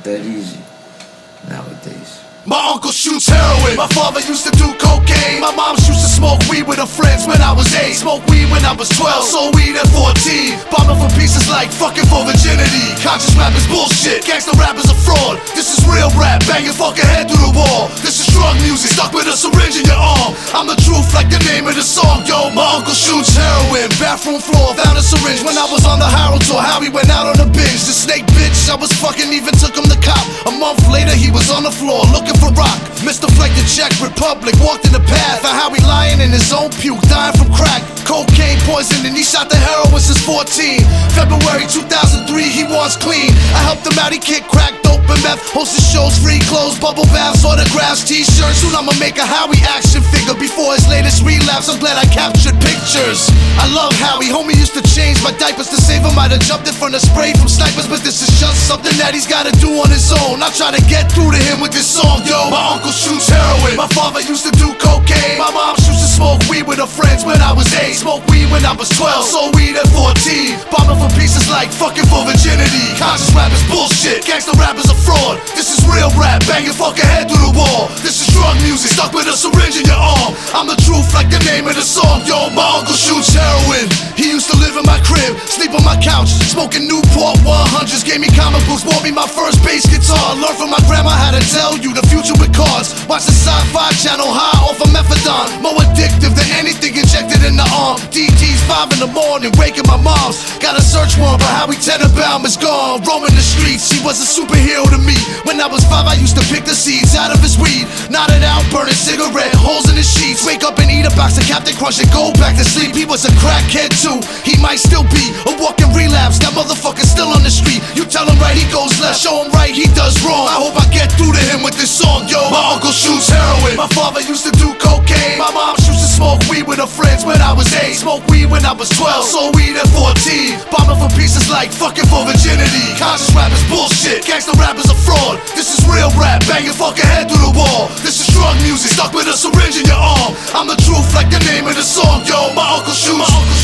not that easy nowadays. My uncle shoots heroin, my father used to do cocaine. My mom used to smoke weed with her friends when I was 8. Smoked weed when I was 12, sold weed at 14. Bombing for pieces like fucking for virginity. Conscious rap is bullshit, gangsta rap is a fraud. This is real rap, bang your fucking head through the wall. This is drug music, stuck with a syringe in your arm. I'm the truth like the name of the song, yo. My uncle shoots heroin, bathroom floor, found a syringe when I was on the Harold tour. How he went out on a binge, the snake bitch I was fucking even took him to cop. A month later he was on the floor looking for rock. Mr. Flake the Czech Republic walked in the path. Found how he lying in his own puke, dying from crack. Cocaine poison and he shot the heroin since 14. February 2003 he was clean. I helped him out, he kicked crack, dope and meth. Hosted shows, free clothes, bubble baths, autographs, t-shirts. Soon I'ma make a Howie action figure before his latest relapse. I'm glad I captured pictures. I love Howie, homie used to change my diapers to save him. I'd have jumped in front of spray from snipers, but this is just something that he's gotta do on his own. I try to get through to him with this song, yo. My uncle shoots heroin, my father used to do cocaine. My mom used to smoke weed with her friends when I was 8. Smoked weed when I was 12, sold weed at 14. Bombing for pieces like fucking for virginity. Conscious rap is bullshit, gangsta rap is a fraud. This is real rap, bang your fucking head through the wall. This is drug music, stuck with a syringe in your arm. I'm the truth like the name of the song, yo. My uncle shoots heroin. He used to live in my crib, sleep on my couch, smoking Newport 100s. Gave me comic books, bought me my first bass guitar. Learned from my grandma how to tell you the future with cards. Watch the sci-fi channel high off of methadone. More addictive than anything injected in the arm. DT's 5 in the morning, waking my moms. Got a search warrant, but Howie Tenenbaum is gone. Roaming the streets, he was a superhero to me. When I was 5, I used to pick the seeds out of his weed. Nodded out, burning cigarette, holes in his sheets. Wake up and eat a box of Captain Crunch and go back to sleep. He was a crackhead too, he might still be a walking relapse. That motherfucker's still on the street. You tell him right, he goes left. Show him right, he does wrong. I hope I get through to him with this song, yo. My uncle shoots heroin, my father used to do cocaine. My mom used to smoke weed with her friends when I was 8. Smoked weed when I was 12, sold weed at 14. Bombing for pieces like fucking for virginity. Conscious rap is bullshit, gangsta rap is a fraud. This is real rap, bang your fucking head through the wall. This is drug music, stuck with a syringe in your arm. I'm the truth like the name of the song, yo. My uncle shoots.